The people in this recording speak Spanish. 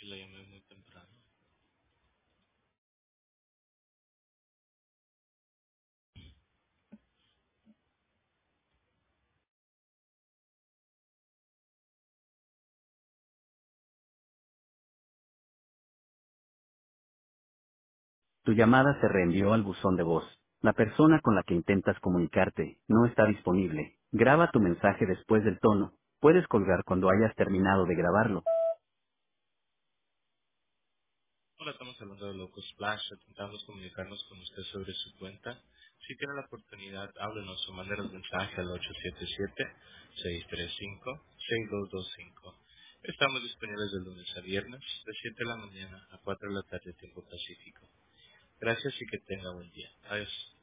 que la llamé muy temprano. Tu llamada se reenvió al buzón de voz. La persona con la que intentas comunicarte no está disponible. Graba tu mensaje después del tono. Puedes colgar cuando hayas terminado de grabarlo. Hola, estamos hablando de Loco Splash. Intentamos comunicarnos con usted sobre su cuenta. Si tiene la oportunidad, háblenos o mándenos mensaje al 877-635-6225. Estamos disponibles de lunes a viernes, de 7 de la mañana a 4 de la tarde, tiempo pacífico. Gracias y que tenga buen día. Adiós.